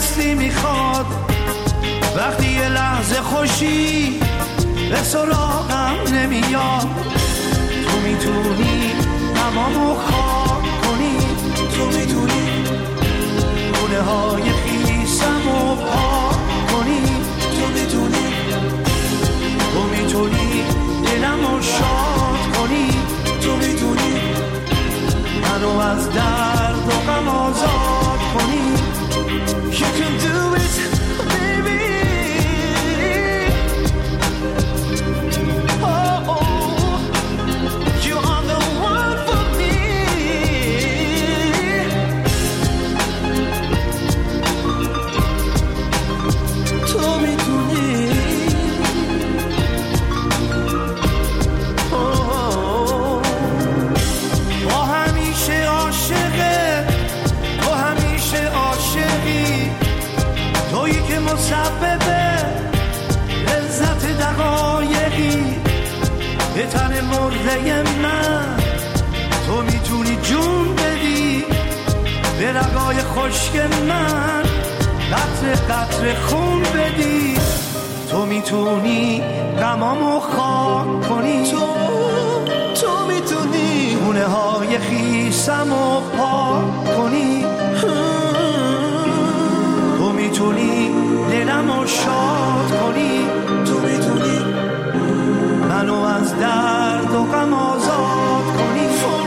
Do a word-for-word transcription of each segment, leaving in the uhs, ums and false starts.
دستی میخواد، وقتی یه لحظه خوشی به سراغم نمیاد. تو میتونی تمامو خاک کنی، تو میتونی گونه های خیسمو پاک کنی، تو میتونی تو میتونی دلمو شاد کنی، تو میتونی منو از درد و غم آزاد کنی. You can do it baby. Oh, oh. You are the one for me. تو میتونی با همیشه عاشقه، با همیشه عاشقی، تویی که مسببه لذت دقایقی به تن مرده من. تو میتونی جون بدی به رگای خشک من، قطره قطره خون بدی. تو میتونی غمامو خاک کنی، تو تو میتونی خونه های خیسمو پاک کنی، تو میتونی دلمو شاد کنی، تو میتونی منو از درد و غم آزاد کنی.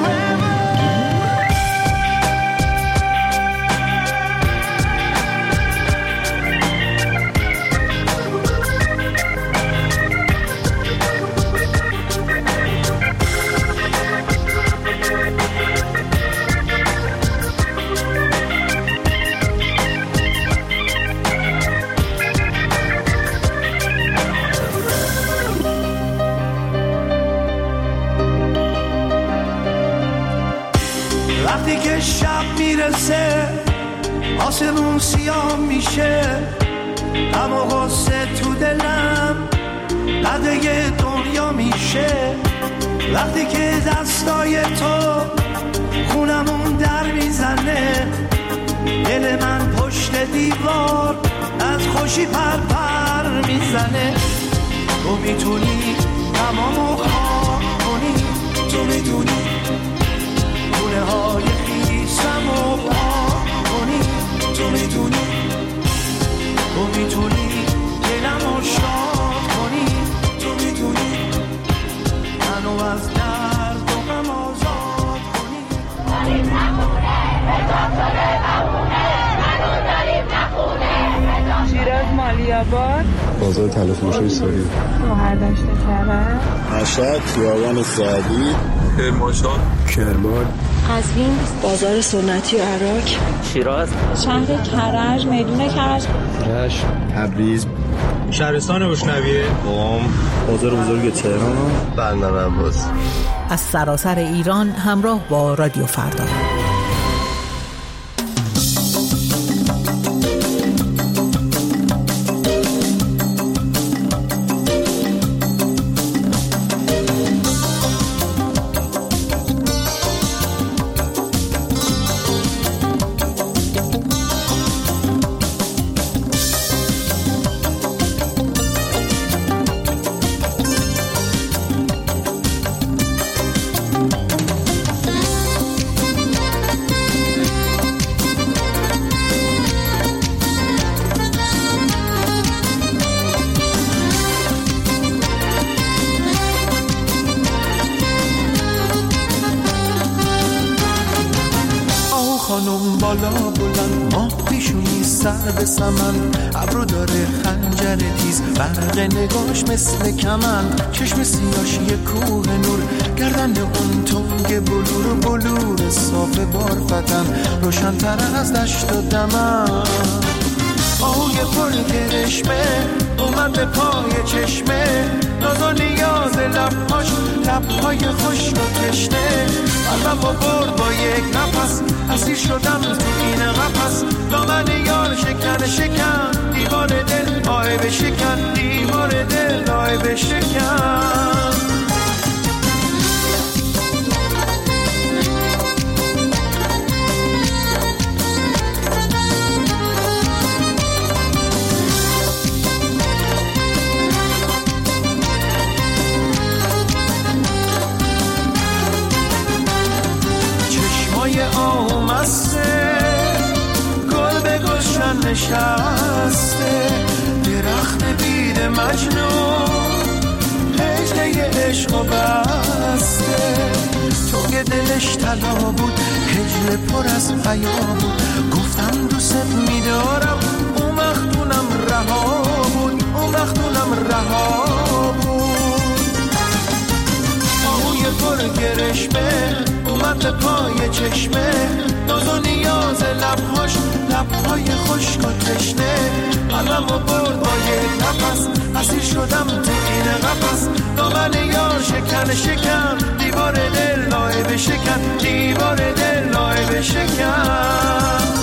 وقتی که شب میرسه آسمون سیاه میشه، غم و غصه تو دلم قده دنیا میشه. وقتی که دستای تو خونمون در میزنه، دل من پشت دیوار از خوشی پر پر میزنه. تو میتونی تمامو خاک کنی، تو میتونی گونه های خیسمو پاک کنی، تو میتونی تو میتونی دلمو شاد کنی، تو میتونی منو از درد و غم آزاد کنی. داریم نخونه بدان شده نمونه، منو داریم نخونه. شیراز مالیاباد، بازار تلفروشی سوری، شهردشت کرج، مشهد خیابان سعدی، کرمانشاه، کرمان، قزوین، بازار سنتی عراق، شیراز، شهر کرج، میدون کرج، رشت، تبریز، شهرستان گشنویه، قم، بازار بزرگ تهران، بندر عباس. از سراسر ایران همراه با رادیو فردا. خانم بالا بلند، ماه پیشونی سر به سمن، ابرو داره خنجر تیز، برق نگاش مثل کمن، چشم سیاش یه کوه نور، گردن اون تنگ بلور و بلور صاف بارفتن، روشن تر از دشت و دمن. آهوی پر کرشمه اومد به پای چشمه، ناز و نیاز لبهاش، لبهای خشک و تشنه، قلبم و برد با یک نفس، اسیر شدم تو این قفس، دامن یار شکن شکن، دیوار دل آی بشکن، دیوار دل آی بشکن. من نشسته درخت بید مجنون هجله عشق و بسته. تو که دلش طلا بود هجله پر از حیا بود، گفتم دوست میدارم اون وقتونم رها بود، اون وقتونم رها بود. آهوی پر گرشمه اومد به پای چشمه، ناز و نیاز لبهاش لبهای خشک و تشنه. قلمو برد با یک نفس اسیر شدم تو این قفس، دامن یار شکن شکن دیوار دل لایه شکن، دیوار دل لایه شکن.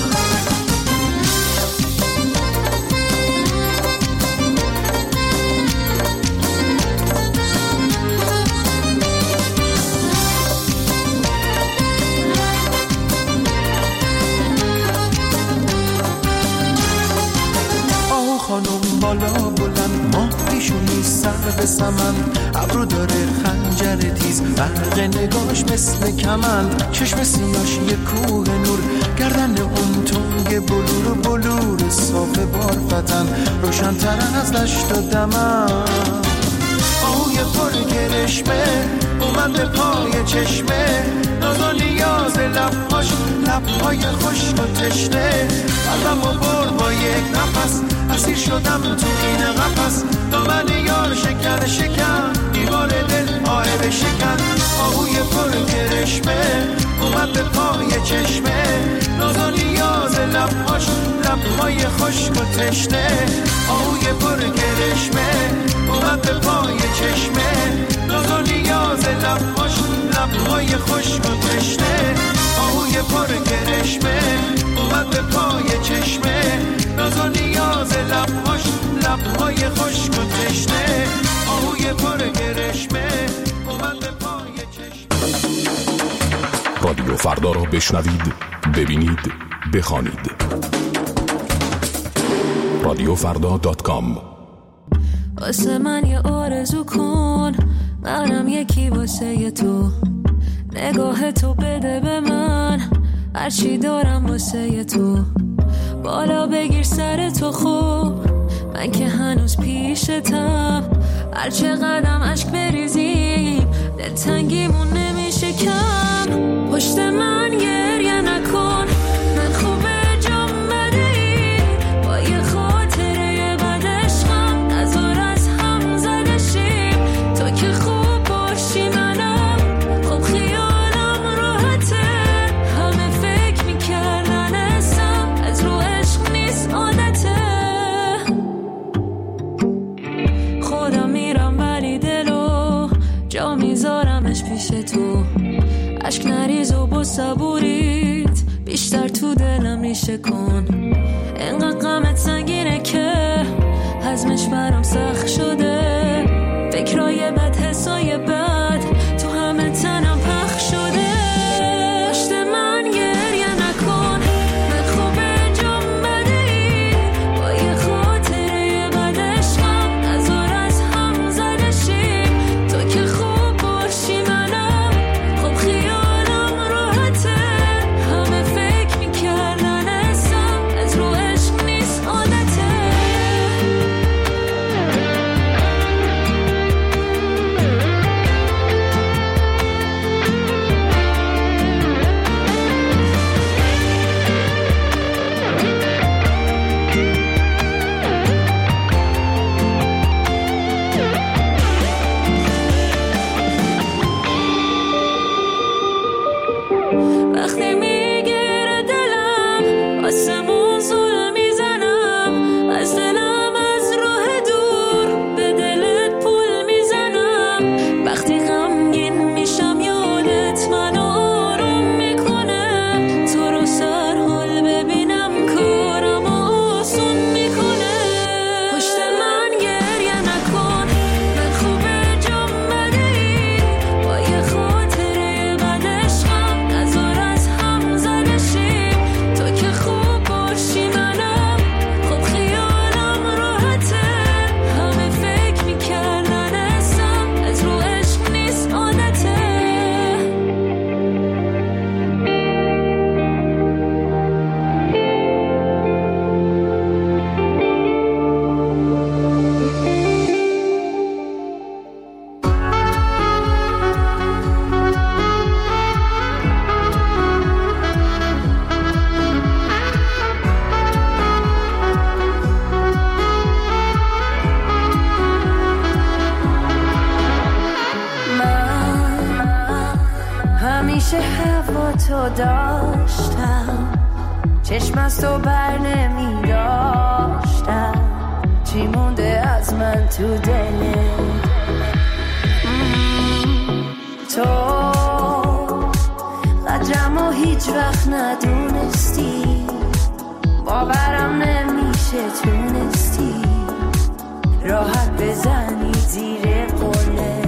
خانم بالا بلند ماه پیشونی سر به سمن، ابرو داره خنجر تیز برق نگاش مثل کمند، چشم سیاش یه کوه نور، گردن اون تنگ بلور بلور صاف بارفتن روشن تر از دشت و دمن. آهوی پر گرشمه اومد به پای چشمه، ناز و نیاز لبهاش لبهای خشک و تشنه. قلبمو برد با یک نفس اسیر شدم تو این قفس، دامن یار شکن شکن دیوار دل آه بشکن. آهوی پر گرشمه اومد به پای چشمه، ناز و نیاز لبهاش لبهای خشک و تشنه. آهوی پر گرشمه اومد به پای چشمه، ناز و نیاز لبهاش لبهای خشک و تشنه. آهوی پر گرشمه اومد به پای چشمه، ناز و نیاز لبهاش لبهای خشک و تشنه. آهوی پر گرشمه اومد به پای چشمه. رادیو فردا را بشنوید، ببینید، بخوانید. رادیو فردا دات کام. واسه من یه آرزو کن، منم یکی واسه تو، نگاه تو بده به من هرچی دارم واسه تو. بالا بگیر سر تو خوب، من که هنوز پیشتم، هرچه قدم عشق بریزیم دلتنگیمون نمیشه کم. پشت من گریه نکن، من خوبه جام بدهی با یه خاطره بد عشقم، نزار از هم زده شیم. تو که خوب باشی منم خوب خیالم راحته، همه فکر میکردن اسم از رو عشق نیست عادته. خودم میرم ولی دلو جا میذارمش پیش تو، عشق نریز و با صبوریت بیشتر تو دلم ریشه کن. اینقدر غمت سنگینه که هضمش برام سخت شده، فکرای بد حسای بد تو همه تنم پخش شده. پشت من گریه نکن، من خوبه جام بدهی با یه خاطره بد عشقم، نزار از هم زده شیم. تو که خوب باشی منم خوب خیالم راحته، همه فکر میکردن اسم از رو عشق نیست عادته. همیشه هوا تو داشتم، چشم از تو بر نمی داشتم، چی مونده از من تو دلت؟ تو قدرمو هیچ وقت ندونستی، باورم نمیشه تونستی راحت بزنی زیر قله.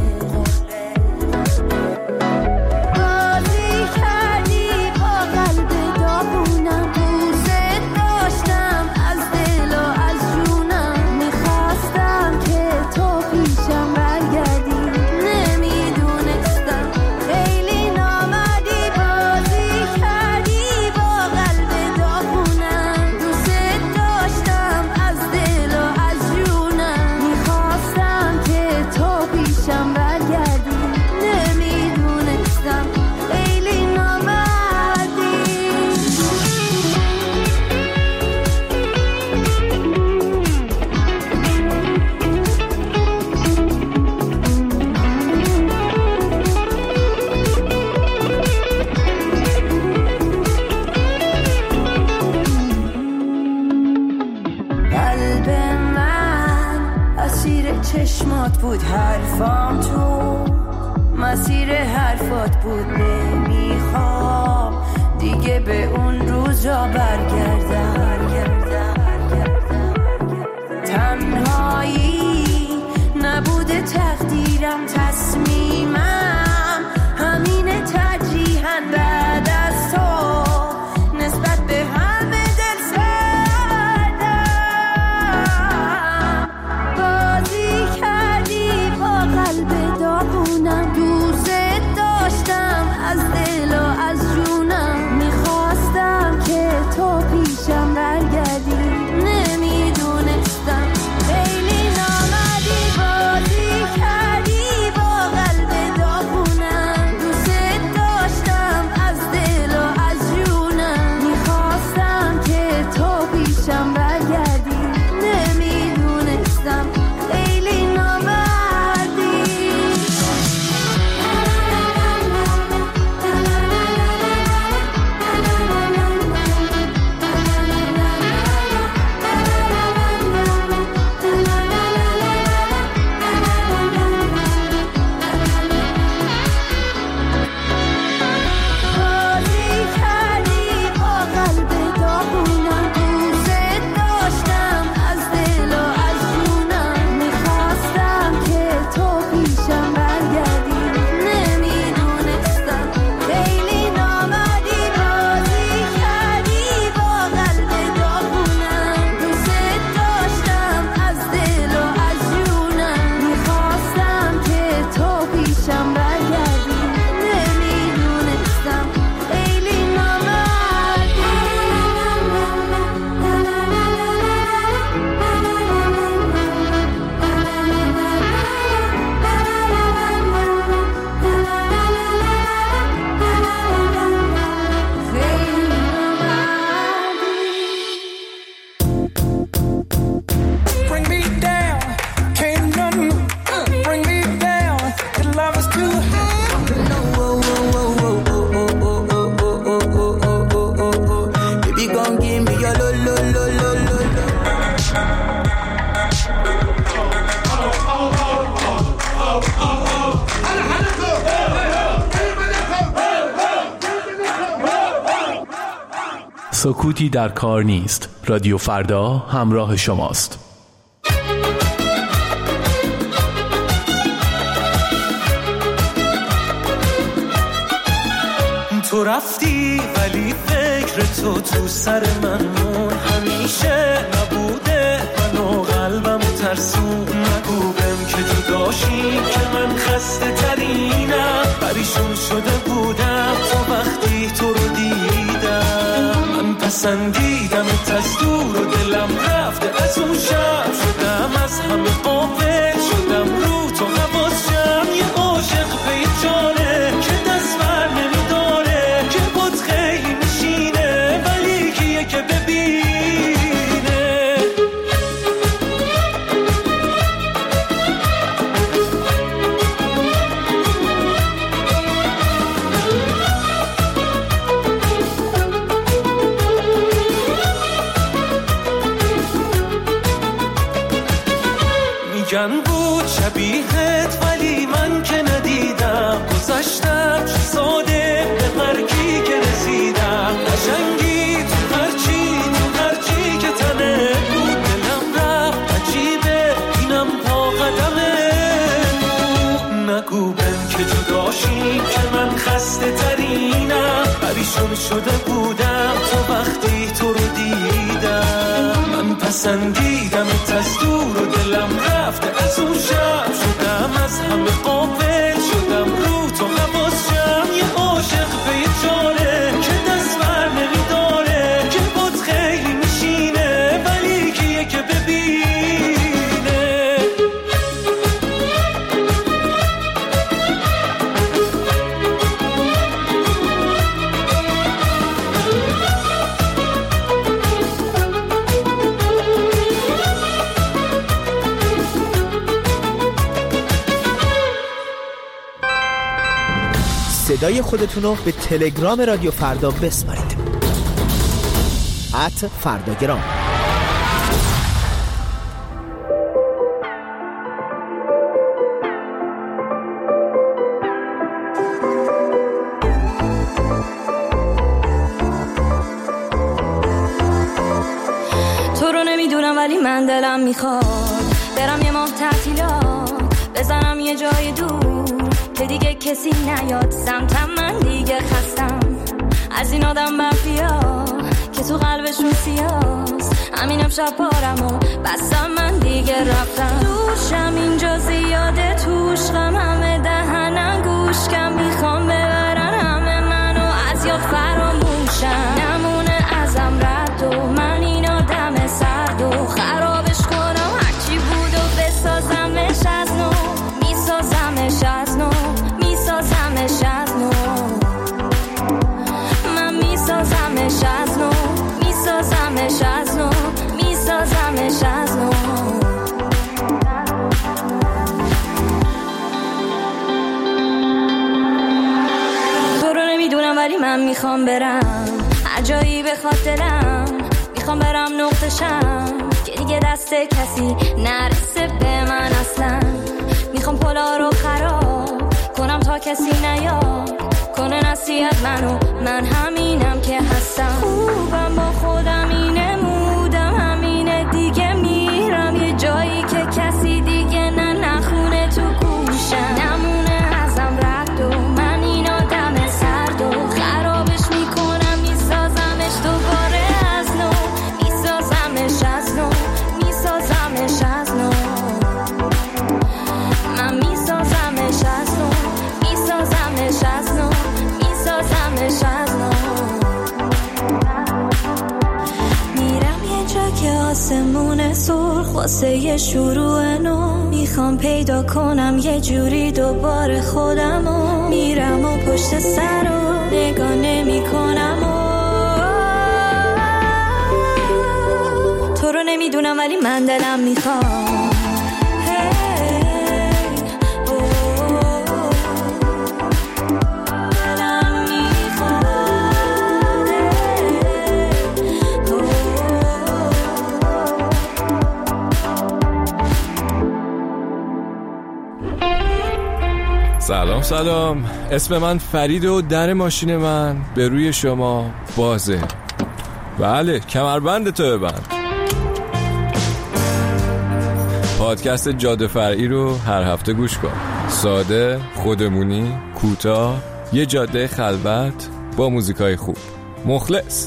بازی کردی با قلب داغونم، دوست داشتم از دل و از جونم، میخواستم که تو پیشم برگردی، نمیدونستم خیلی نامردی. بازی کردی با قلب داغونم، دوست داشتم از دل و از جونم، میخواستم که تو پیشم برگردی، نمیدونستم خیلی نامردی. قلب من اسیر چشمات بود، حرفام تو مسیر حرفات بود، نمیخوام دیگه به اون روزا برگردم. تنهایی نبوده تقدیرم، تصمیمم همینه، ترجیحاً بعد از تو نسبت به همه دل سردم. بازی کردی با قلب داغونم، دوست داشتم از دل و از جونم، میخواستم که تو پیشم برگردی، نمیدونستم خیلی نامردی. بازی کردی با قلب داغونم، دوست داشتم از دل و از جونم، میخواستم که تو پیشم برگردی، نمیدونستم خیلی نامردی. بازی کردی با قلب داغونم، دوست داشتم از دل و از جونم، میخواستم که تو پیشم برگردی، نمیدونستم خیلی نامردی. بازی کردی با قلب داغونم، دوست داشتم از دل و از جونم، میخواستم که تو پیشم برگردی، نمیدونستم خیلی نامردی. Bring me down, can't nothing bring me down. The love is too high. Baby, gon' give me your lo lo lo lo lo lo. سکوتی در کار نیست. رادیو فردا همراه شماست. تو رفتی ولی فکر تو تو سر من مون، همیشه نبوده منو قلبم ترسون. نگو بهم که جداشی که من خسته ترینم، پریشون شده بودم تا وقتی تو رو دیدم. من پسندیدم از دور و دلم رفته از اون شب، شدم از همه قافل، شدم رو تو حواسم. یه عاشق پیچانه که دست بر نمیداره، که بود خیلی میشینه ولی کیه که ببینه. شل شده بودم تو وقتی تو رو دیدم. من پسندیدم از دور و دلم رفته از اون شب، شدم از همه قابل شدم رو تو حواس شم. یه عاشق به یه جاره که دست بر نمیداره، که بود خیلی میشینه ولی کیه که ببینه. صدای خودتونو به تلگرام رادیو فردا بسپارید. ات فرداگرام. تو رو نمیدونم ولی من دلم میخواد برم یه ماه تعطیلات، بزنم یه جای دور که دیگه کسی نیاد سمتم. من دیگه خستم از این آدم مافیا که تو قلبشون سیاست. همینم شب پارم و بستم، من دیگه رفتم. دوشم اینجا زیاده، توش غم همه دهنم گوش کم، میخوام ببرن همه منو از یاد فراموشم. نمونه ازم رد و من این آدم سرد و خرابش کنم، هرچی بود و بسازمش از نو، میسازمش از نو، میسازمش از نو. من میسازمش از نو، میسازمش از نو، میسازمش از نو. تو رو نمیدونم ولی من میخوام برم هر جایی بخواد دلم، میخوام برم نقطشم که دیگه دست کسی نرسه به من اصلا. میخوام پلا رو خراب کنم تا کسی نیاد کنه نصیحت منو، من همینم که هستم. خوبم با خودم اینه مودم همینه دیگه، میرم یه جایی که کسی دیگه نه نخونه تو گوشم. نمونه ازم رد و من این آدم سرد و خرابش میکنم، میسازمش دوباره از نو، میسازمش از نو، میسازمش از نو. من میسازمش از نو، میسازمش از نو، میسازمش از نو. میرم یه جا که آسمون سرخ واسه یه شروع نو، میخوام پیدا کنم یه جوری دوباره خودمو. میرم و پشت سر و نگاه نمی کنم و تو رو نمیدونم ولی من دلم میخوام. سلام سلام، اسم من فرید و در ماشین من به روی شما بازه. بله، کمربند تو ببند. پادکست جاده فرعی رو هر هفته گوش کن. ساده، خودمونی، کوتاه، یه جاده خلوت با موزیکای خوب. مخلص.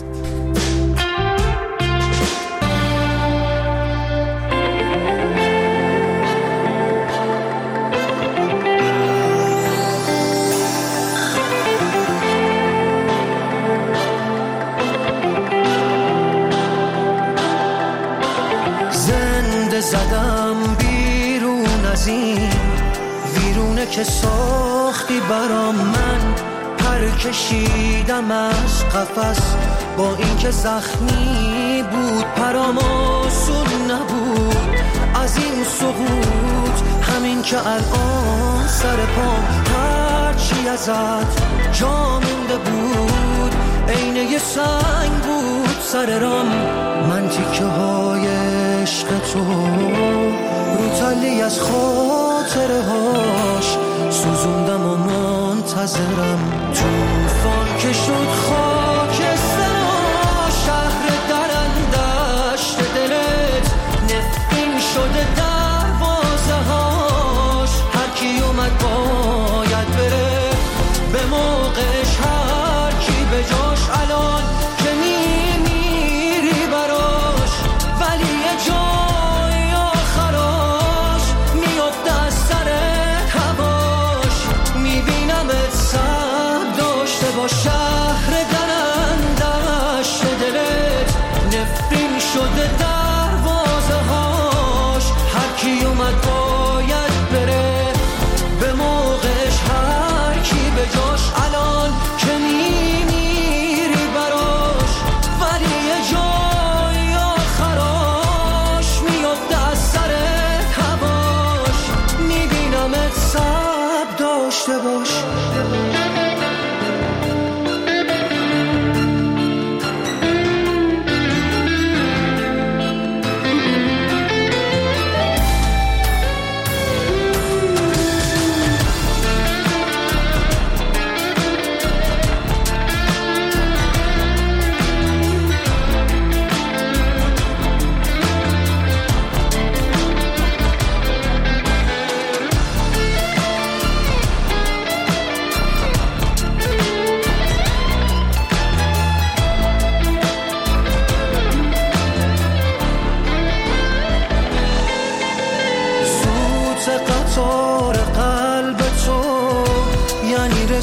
زدم بیرون از این ویرونه که ساختی برام، من پر کشیدم از قفس با این که زخمی بود پرام آسون نبود. از این سقوط همین که الان سر پام هرچی ازت جا مونده بود عین یه سنگ بود سر رام. من تیکه های عشق تو رو تلی از خاطره هاش سوزوندم و منتظرم. توفان که شد خاکستر شهر درندشت دلت نفرین شده دروازه هاش. هر کی اومد باید بره به موقعش، هر کی به جاش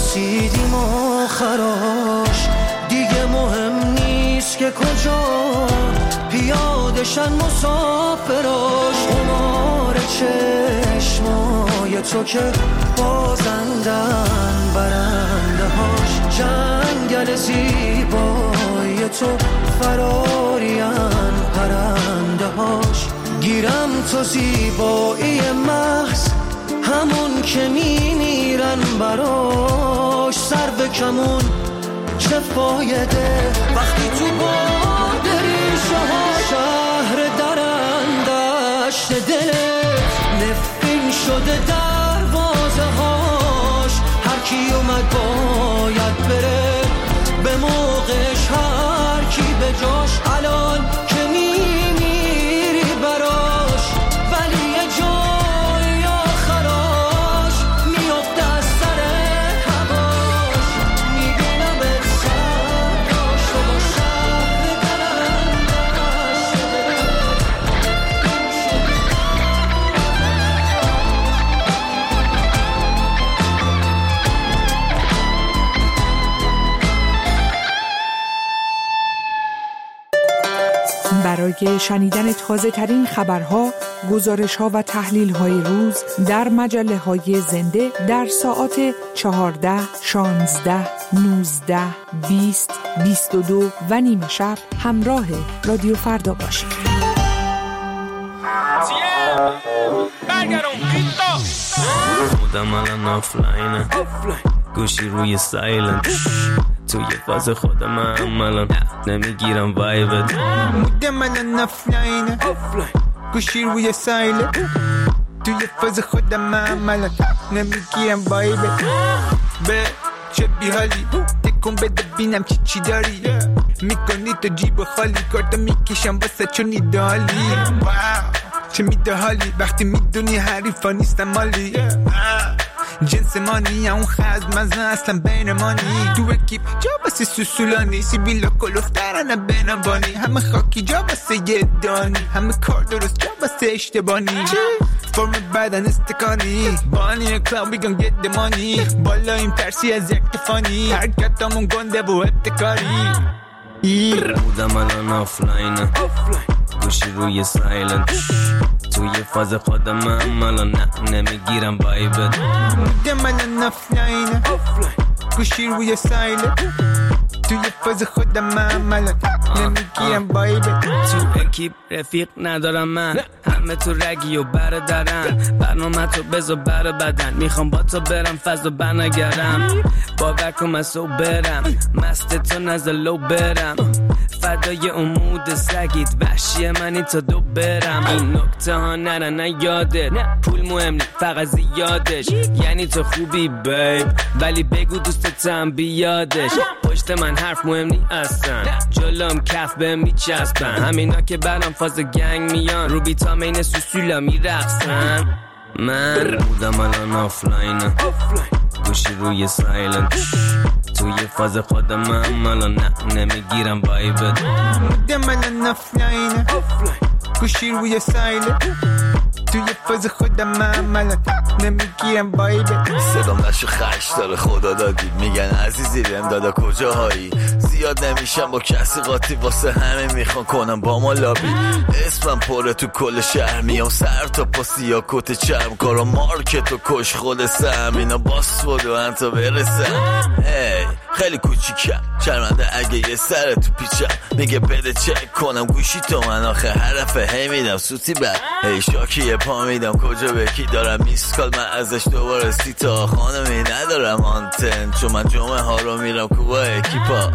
رسیدیم آخراش، دیگه مهم نیست که کجا، پیادشن مسافراش. قمار چشمای تو که بازندن برنده هاش، جنگل زیبای تو فرارین پرنده هاش. گیرم تو زیبایی محض، همون که میمیرن براش. سر به کمون چه فایده وقتی تو باد ریشه ها، شهر درندشت دلت نفرین شده دروازه هاش. هر کی اومد باید بره به موقعش، هر کی به جاش. الان که میمیری براش، ولی یه جای آخراش میفته از سر هواش. میبینم از سر داشته با شهر درندشت برای شنیدن تازه ترین خبرها، گزارش ها و تحلیل های روز در مجله های زنده در ساعات چهارده، شانزده، نوزده، بیست، بیست و دو و نیمه شب همراه رادیو فردا باشید. خودم الان آفلاینه، گوشی روی سایلنت، توی فاز خودم الان نمیگیرم وایبت. خودم الان آفلاینه، گوشی روی سایلنت، توی فاز خودم الان نمیگیرم وایبت. به چه بیحالی تکون بده بینم چی چی داری، میکنی تو جیب خالی، کارتا میکشم واسه چون ایدالی. چه میده حالی وقتی میدونی حریفا نیستم مالی. جنس مانی اون خزم مزن اصلا بین مانی. تو اکیپ جا بسه سوسولانی، سیبیلا کلوفترانه بینبانی. همه خاکی جا بسه یه دانی، همه کار درست جا بسه اشتبانی. فرم بدن استکانی، بانی کلاو بیگم get the money. بالایم ترسی از یک تفانی، حرکتامون گنده و ابتکاری. بودم الان آفلاینه، گوشی روی سایلنت، توی فاز خودم الان نه نمیگیرم وایبت. بودم الان آفلاینه، گوشی روی سایلنت، توی فاز خودم الان نمیگیرم وایبت. تو اکیپ رفیق ندارم من، همه تو رگی و برادرن. برنامه تو بذار بر بدن، میخوام با تو برم فاز و بنگرم. باور کن من سو برم، مست تو نزد لو برم. فدای امود سگید وحشی منی تا دو برم. این نکته ها نره نیادت، پول مهم نی فقط زیادش. یعنی تو خوبی بیب ولی بگو دوستتم بیادش. پشت من حرف مهم نی اصلا، جلوم کف به میچسبن. همینا که برام فاز گنگ میان، رو بیتا مین سوسولا میرقصن. من بودم الان آفلاینه، گوشی روی سایلنت، توی فاز خودم الان نه نمیگیرم وایبت. بودم الان آفلاینه، گوشی روی سایلنت، توی فاز خودم الان نمیگیرم وایبت. صدام نشو خش داره خدا دادی، میگن عزیزی بهم دادا کجاهایی. زیاد نمیشم با کسی قاطی، واسه همه میخوان کنم با ما لابی. اسمم پره تو کل شهر، میام سر تا پاسی یا کت چرم. کارا مارکت و کش خود سم، اینا باس بود و انتا برسم. هی خیلی کوچیکم شرمنده اگه یه سر تو پیچم. میگه بده چک کنم گوشی تو من، آخه حرفه هی میدم سوتی بر. هی شاکی یه پا میدم کجا به کی دارم میسکال، من ازش دوباره سی تا خانمی ندارم آنتن، چون من جمعه ها رو میرم کوبا اکیپا.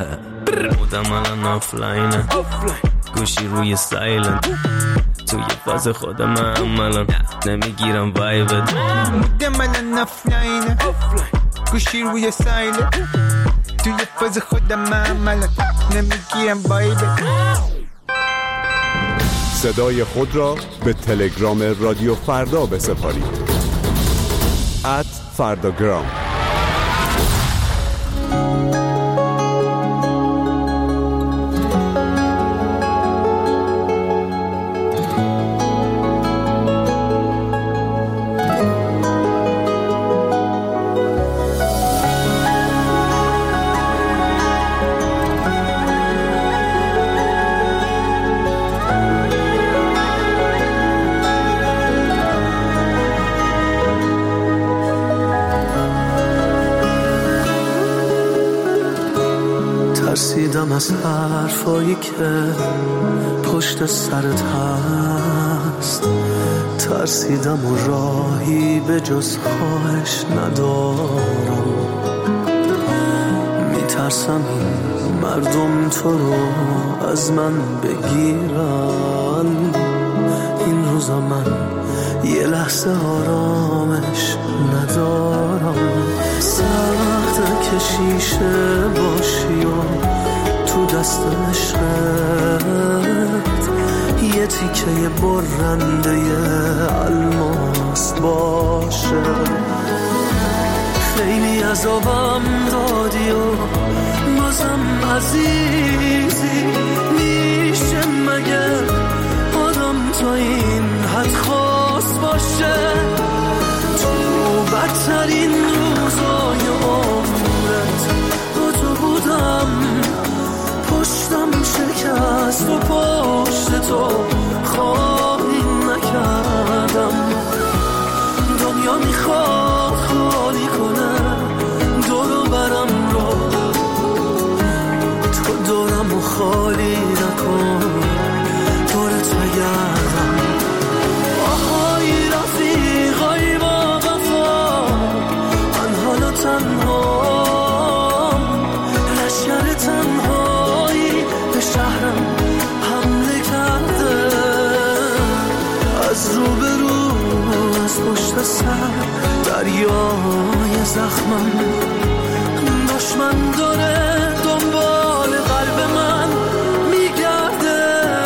بودم الان آفلاینه، گوشی روی سایلنت، توی فاز خودم الان نمیگیرم وایبت. بودم الان آفلاینه، گوشی روی سایلنت، توی فاز خودم الان نمیگیرم وایبت. صدای خود را به تلگرام رادیو فردا بسپارید. ات فرداگرام. ترسیدم از حرفایی که پشت سرت هست، ترسیدم و راهی به جز خواهش ندارم. میترسم این مردم تو رو از من بگیرن، این روزا من یه لحظه آرامش ندارم. سخته که شیشه باشی و تو دست عشقت یه تیکه برنده الماس باشه. خیلی عذابم دادی و بازم عزیزی، میشه مگر آدم تا این حد خواست باشه؟ تو بدترین روزای عمرت با تو بودم، پشتم شکست و پشت تو خواهی نکردم. دنیا میخواد خالی کنه دورو برم رو، تو دورم و خالی نکن، دورت بگردم. آهای رفیقای با وفا، من حالا تنهام، لشکر تنهایی به شهرم حمله کرده. از رو به رو از پشت سر دریای زخمم، دشمن داره دنبال قلب من میگرده.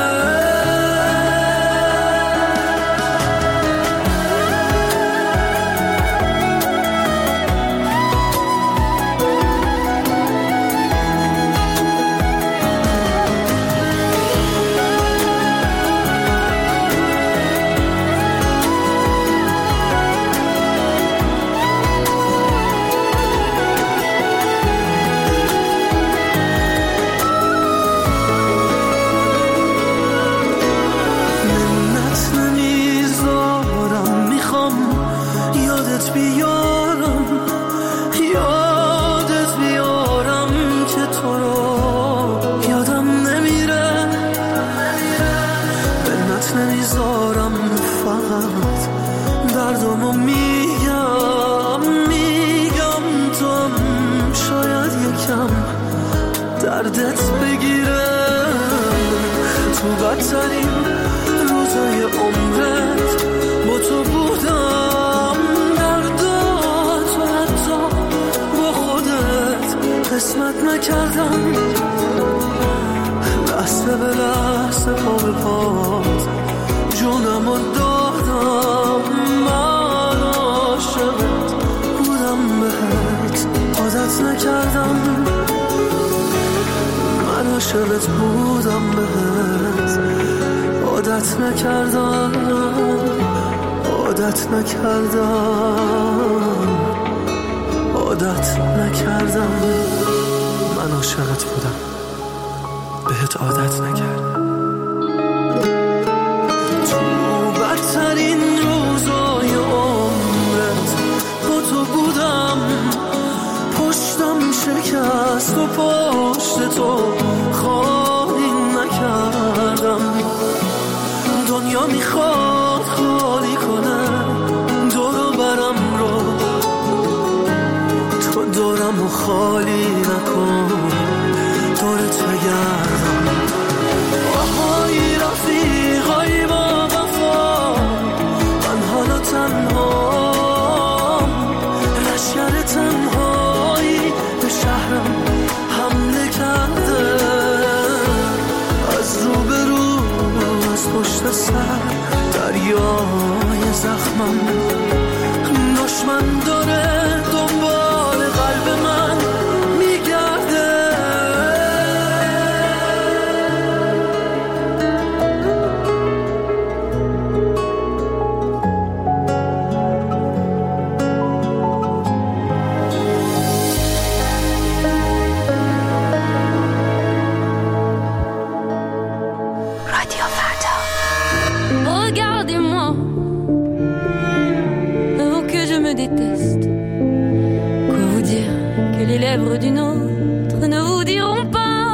دردت بگیره تو بدترین روزای عمرت با تو بودم. درداتو حتی با خودت قسمت نکردم، لحظه به لحظه پا به پات جونمو دادم. من عاشقت بودم بهت عادت نکردم، من عاشقت بودم بهت عادت نکردم، عادت نکردم، عادت نکردم. من عاشقت بودم بهت عادت نکردم. تو بدترین روزای عمرت با تو بودم، پشتم شکست و پشت تو خالی نکردم. دنیا میخواد خالی کنه دورو برم رو، تو دورم و خالی نکن، دورت بگردم. آهای رفیقای با وفا، من حالا تنهام، لشکر تنهایی به شهرم حمله کرده. از رو به رو از پشت سر دریای زخمم، دشمن داره دنبال قلب من میگرده. Regardez-moi, oh que je me déteste. Quoi vous dire que les lèvres d'une autre ne vous diront pas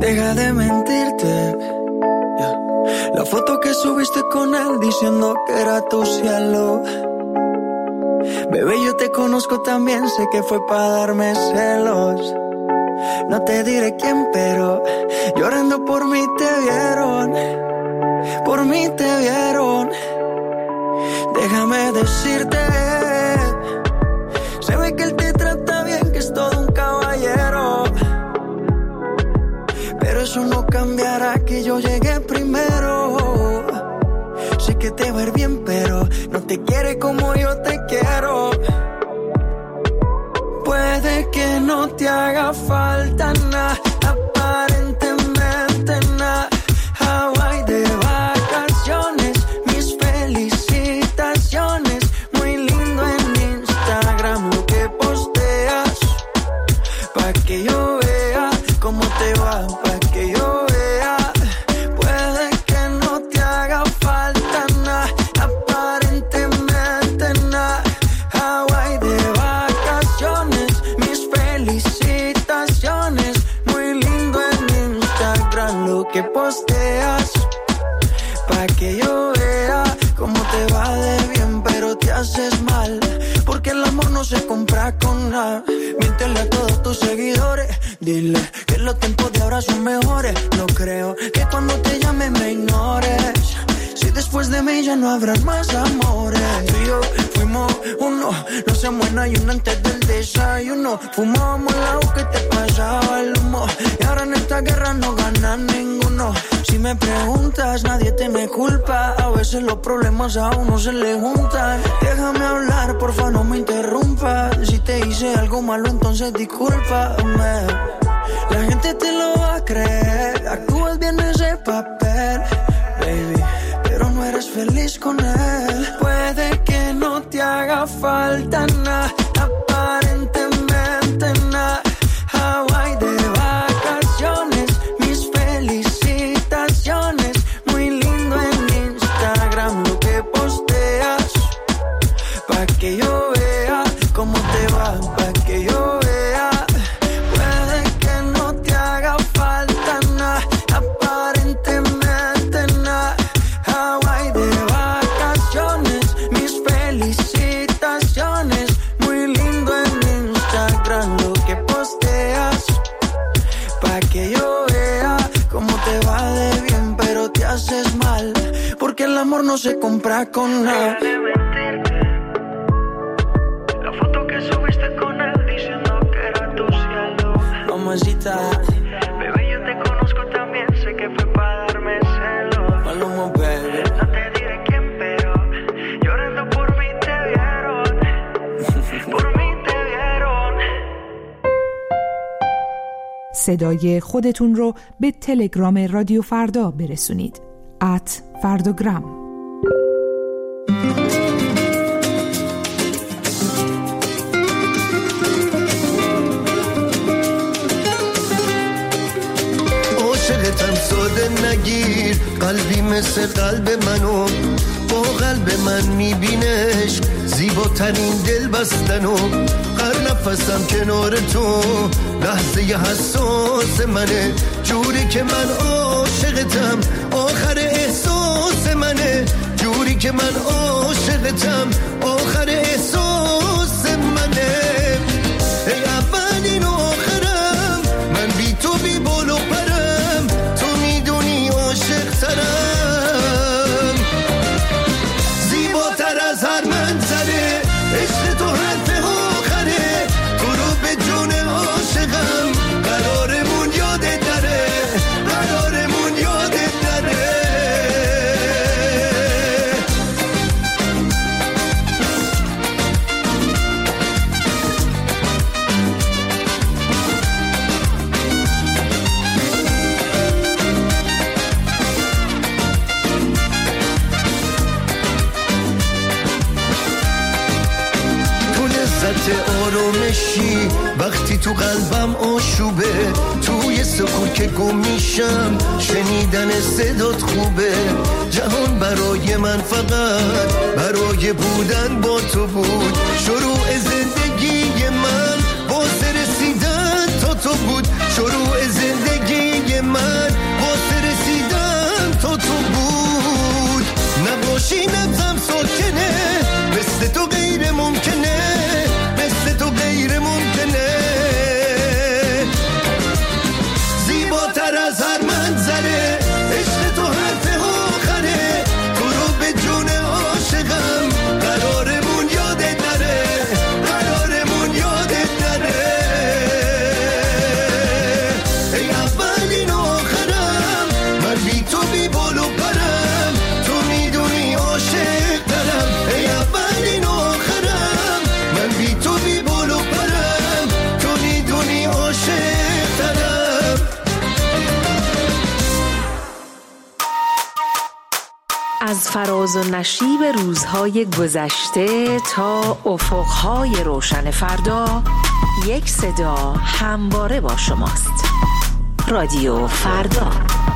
Deja de mentirte. Yeah. La foto que subiste con él diciendo que era tu cielo. Bebé, yo te conozco también, sé que fue para darme celos. No te diré quién, pero llorando por mí te vieron. Por mí te vieron. Déjame decirte, se ve que él te trata bien, que es todo un caballero. Pero eso no cambiará que yo llegué primero. Sé que te va a ir bien, pero no te quiere como yo te quiero. Puede que no te haga falta nada, aparentemente nada. Hawaii de vacaciones, mis felicitaciones. Muy lindo en Instagram lo que posteas, pa' que yo vea cómo te va, pa' que yo vea. Puede que no te haga falta nada, aparentemente nada. Hawaii de vacaciones, mis felicitaciones. Muy lindo en Instagram lo que posteas, pa' que yo vea cómo te va de bien, pero te haces mal, porque el amor no se compra con nada. Miéntele a todos tus seguidores, dile que los tiempos de ahora son mejores. No creo que cuando te llame me ignores, si después de mí ya no habrán más amores. Tú y yo fuimos uno, no se muera y uno antes del desayuno. Fumábamos el agua que te pasaba el humo, y ahora en esta guerra no gana ninguno. Si me preguntas, nadie te me culpa, a veces los problemas a uno se le juntan. Déjame hablar, porfa, no me interrumpas. Si te hice algo malo, entonces discúlpame. La gente te lo va a creer, actúas bien ese papel, baby, pero no eres feliz con él. Puede que no te haga falta nada, aparentemente nada. Hawaii de vacaciones, mis felicitaciones. Muy lindo en Instagram lo que posteas, pa' que yo vea cómo te va, pa' que yo vea. Puede que no te haga falta nada, aparentemente nada. Hawaii de vacaciones, mis felicitaciones. Muy lindo en Instagram lo que posteas, pa' que yo vea cómo te va de bien, pero te haces mal, porque el amor no se compra con nada. La foto que subiste con él diciendo que era tu cielo. Mamacita, bebé, yo te conozco también, sé que fue para darme celos. Maluma, baby. No te diré quién, pero llorando por mí te vieron. Por mí te vieron. صدای خودتون رو به تلگرام رادیو فردا برسونید. ات فرداگرام. عاشقتم ساده نگیر، قلبی مثل قلب منو، با قلب من میبینش زیباترین دل بستنو. هر نفسم کنار تو لحظه حساس منه، جوری که من عاشقتم آخر احساس منه، جوری که من عاشقتم آخر احساس منه. ای اولین و آخرم، من بی تو بی بال و پرم، تو میدونی عاشق ترم، زیباتر از هر منظره، عشق تو حرف آخره، تو رو به جون عاشقم، قرارمون یادت نره، قرارمون یادت نره. آرامشی وقتی تو قلبم آشوبه، توی سکوت که گم میشم شنیدن صدات خوبه. جهان برای من فقط برای بودن با تو بود، شروع زندگی من واسه رسیدن تا تو بود، شروع زندگی همه من واسه رسیدن تا تو بود. نباشی نبزم ساکنه، مثل تو غیر ممکنه، مثل تو غیر ممکنه. زیباتر از هر منظره، عشق تو حرف آخره، تو رو به جون عاشقم قرارمون یادت نره، قرارمون یادت نره. ای اولین آخرم، من بی تو بی بالو پرم، تو میدونی عاشق دارم. ای اولین آخرم، من بی تو بی بالو پرم، تو میدونی عاشق دارم. از فراز و نشیب روزهای گذشته تا افقهای روشن فردا، یک صدا همواره با شماست. رادیو فردا.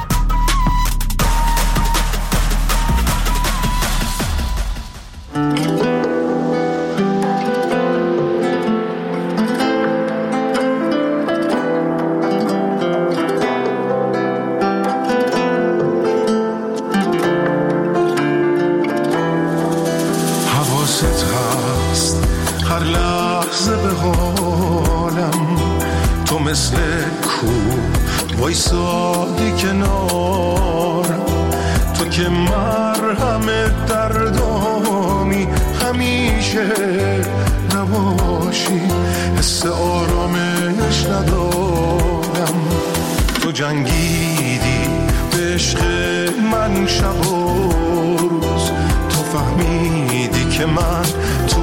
مثل کو وایسادی کنار تو که مرهم دردامی، همیشه نباشی حس آرامش ندارم. تو جنگیدی به عشق من شب و روز، تو فهمیدی که من تو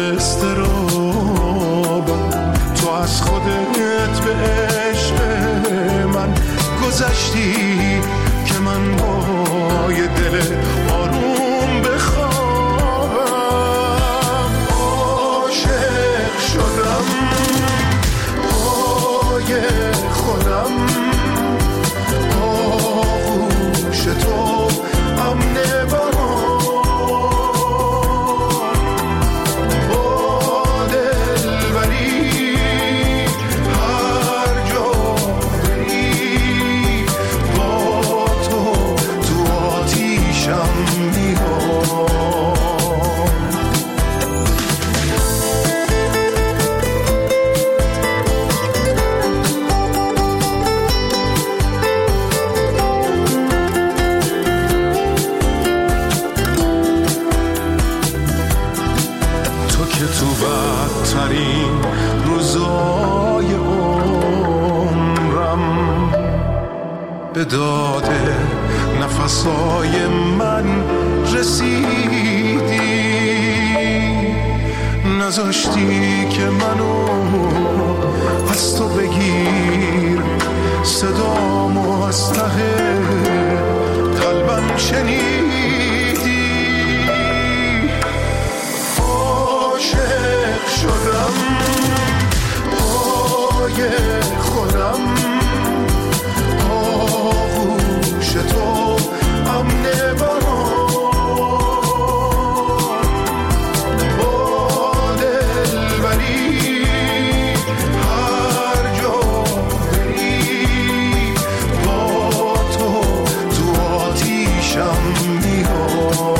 استرابم، تو از خودت به عشق من گذشتی که من با یه دل آروم بخوابم. عاشق شدم پای خودم، آغوش تو امن برام، با دلبری روزای عمرم به داده نفسای من رسیدی، نذاشتی که منو از تو بگیر، صدامو از ته قلبم شنیدی. عاشق شدم پای خودم، آغوش تو امن برام، با دلبری هر جا بری، با تو تو آتیشم میام.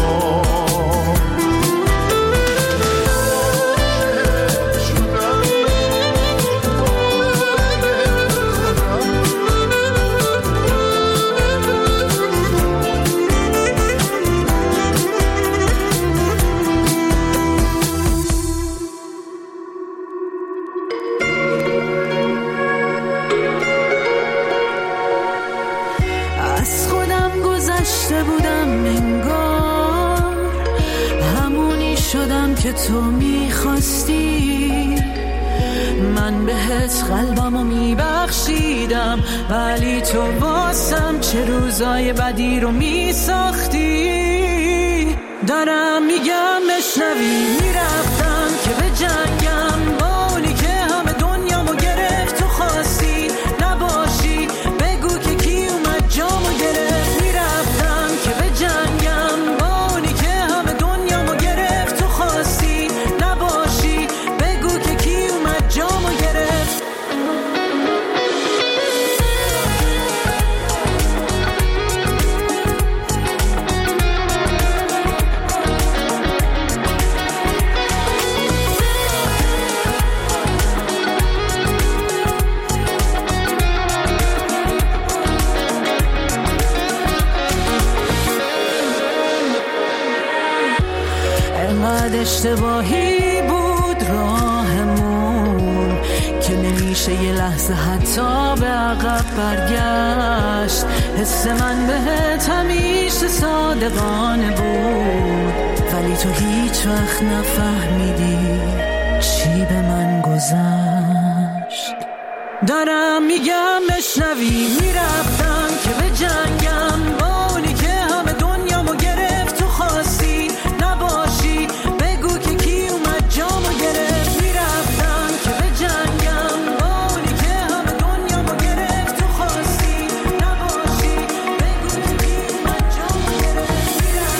که تو میخواستی، من بهت قلبمو میبخشیدم، ولی تو واسم چه روزای بدی رو میساختی. دارم میگم بشنوی، میرفتم که به جنگم با اونی که همه دنیامو گرفت. تو خواستی نباشی، بگو که کی اومد جامو گرفت. میرفتم که به جنگم با اونی که همه دنیامو گرفت. تو خواستی نباشی، بگو که کی اومد جامو گرفت. اشتباهی بود راهمون که نمیشه یه لحظه حتی به عقب برگشت. حس من بهت همیشه صادقانه بود، ولی تو هیچ وقت نفهمیدی چی به من گذشت. دارم میگم بشنوی، میرفتم که به جنگم با اونی که همه دنیامو گرفت. تو خواستی نباشی، بگو که کی اومد جامو گرفت. میرفتم که به جنگم با اونی که همه دنیامو گرفت. تو خواستی نباشی، بگو که کی اومد جامو گرفت.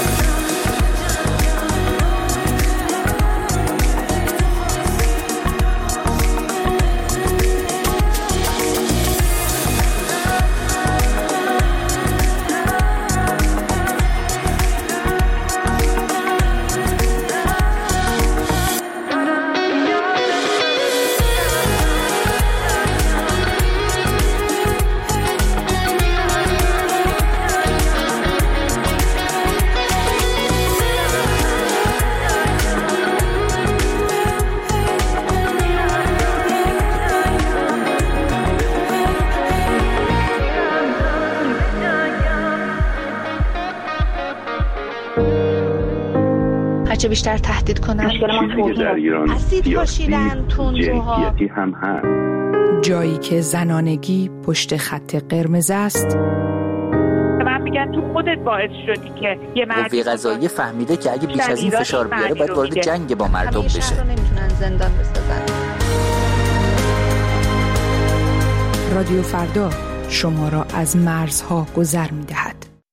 هرچه بیشتر تهدید کنن اسید پاشیدن تندروها هم هست. جایی که زنانگی پشت خط قرمز است. من میگن تو خودت باعث شدی که یه مردی قوه قضاییه فهمیده که اگه بیش از این فشار بیاره باید وارد جنگ با مردم بشه. همیشه نمیتونن زندان بسازن. رادیو فردا شما را از مرزها گذر می‌دهد.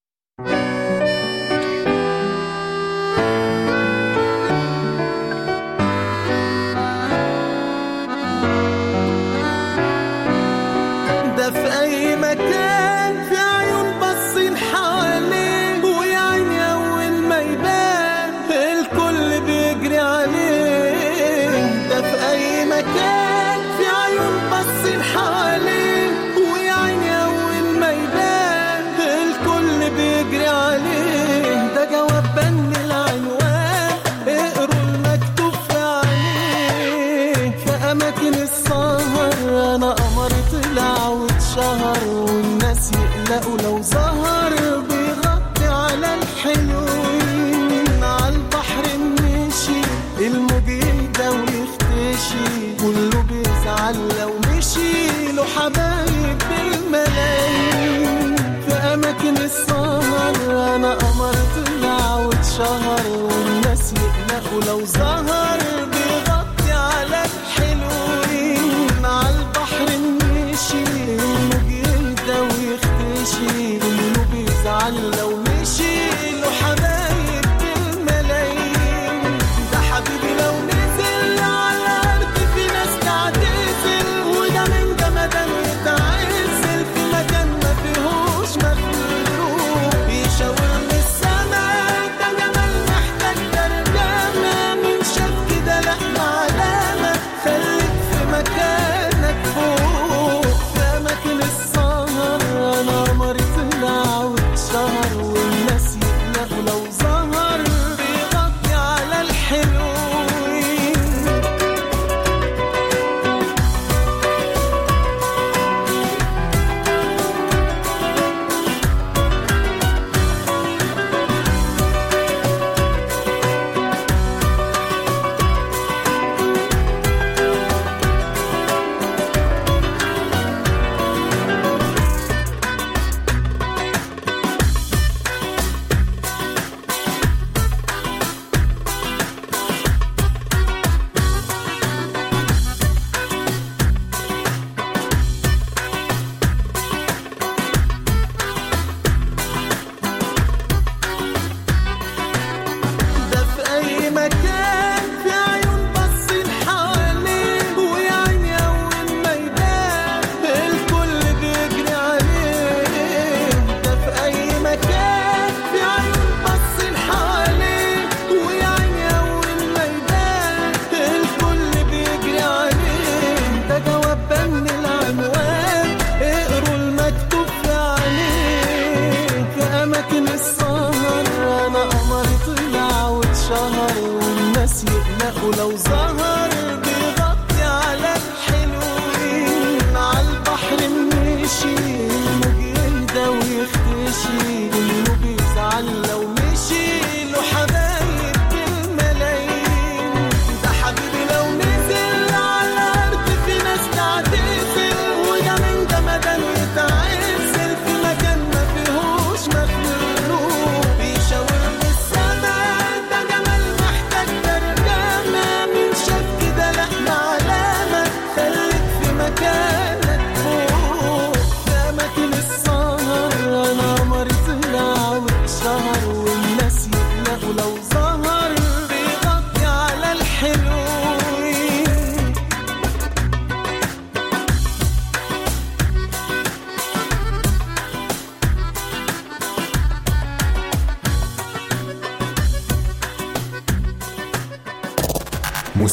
دفعي مكان في عيون بصين حواليه، ويا عيني أول ما يبان الكل بيجري عليه. دفعي مكان في عيون بصين حواليه، ويا عيني أول ما يبان الكل بيجري عليه. ده جواب بن العنوان، اقروا المكتوب في عليه. في أماكن السهر أنا قمر طلع واتشهر، والناس يقلقوا لو ظهر. بيغطي على الحلوين، عالبحر مشي الموج يهدى ويختشي. كله بيزعل لو مشي له حبايب بالملايين. في أماكن السهر أنا قمر طلع واتشهر، والناس يقلقوا لو ظهر. بيغطي على الحلوين، عالبحر مشي الموج يهدى ويختشي.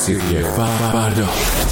موسیقی فردا.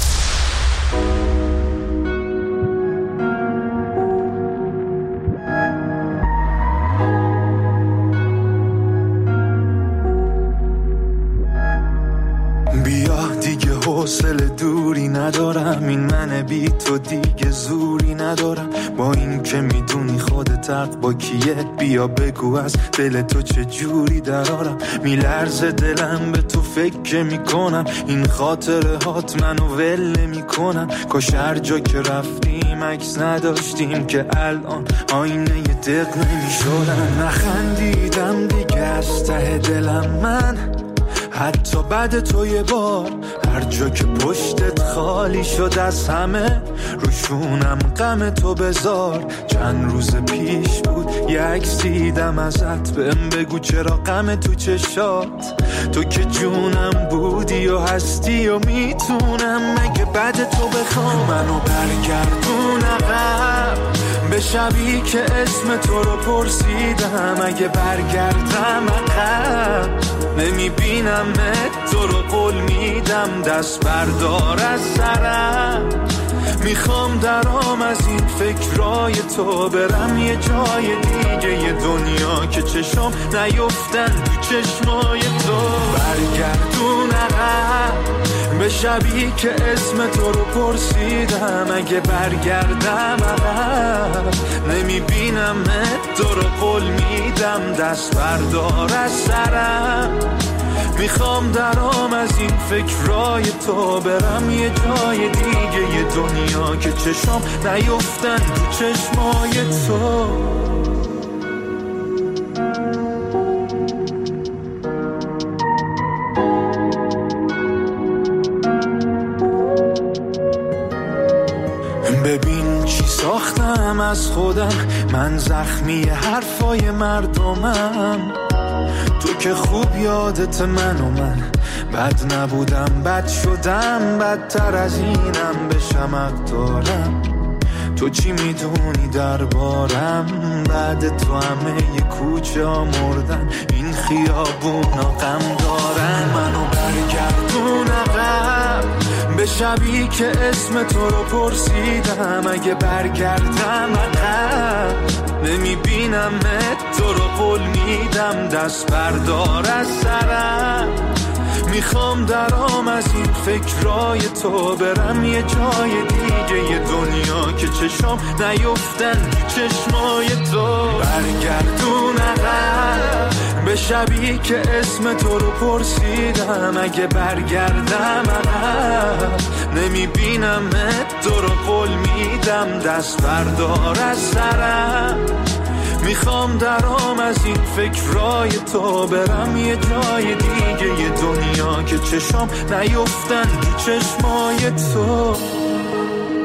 حوصله دوری ندارم، این من بی تو دیگه زوری ندارم. با این که میدونی خودت حق با کیه، بیا بگو از دل تو چه جوری درارم. میلرزه دلم به تو فکر میکنم، این خاطره هات منو ول میکنن. کاش هر جا که رفتیم عکس نداشتیم که الان آینه ی دق نمیشدن. نخندیدم دیگه از ته دلم من، حتی بعد تو یه بار هر جا که پشتت خالی شد از همه، روشونم غم تو بذار. چند روز پیش بود یه عکس دیدم ازت، بهم بگو چرا غم تو چشات. تو که جونم بودی و هستی و میتونم مگه بعد تو بخوام منو برگردون عقب به شبی که اسم تو رو پرسیدم. اگه برگردم عقب نمیبینم تو رو، قول میدم دست بردار از سرم. میخوام درام از این فکرای تو برم یه جای دیگه، یه دنیا که چشم نیفتن تو چشمای تو. برگردون عقب به شبی که اسم تو رو پرسیدم. اگه برگردم عقب نمیبینم تو رو، قول میدم دست بردار از سرم. میخوام درام از این فکرای تو برم یه جای دیگه، یه دنیا که چشم نیفتن تو چشمای تو. ببین چی ساختم از خودم، من زخمی حرفای مردمم. تو که خوب یادت من و من بد نبودم، بد شدم، بدتر از اینم بشم دارم. تو چی میدونی دربارم؟ بعد تو همه ی کوچه ها مردن، این خیابونا غم دارن. منو برگردون عقب به شبی که اسم تو رو پرسیدم. اگه برگردم عقب نمیبینم تو رو، قول میدم دست بردار از سرم. میخوام درام از این فکرای تو برم یه جای دیگه، یه دنیا که چشم نیفتن تو چشمای تو. برگردون عقب به شبی که اسم تو رو پرسیدم. اگه برگردم عقب نمیبینم تو رو، قول میدم دست بردار از سرم. میخوام درام از این فکرای تو برم یه جای دیگه، یه دنیا که چشم نیفتن تو چشمای تو.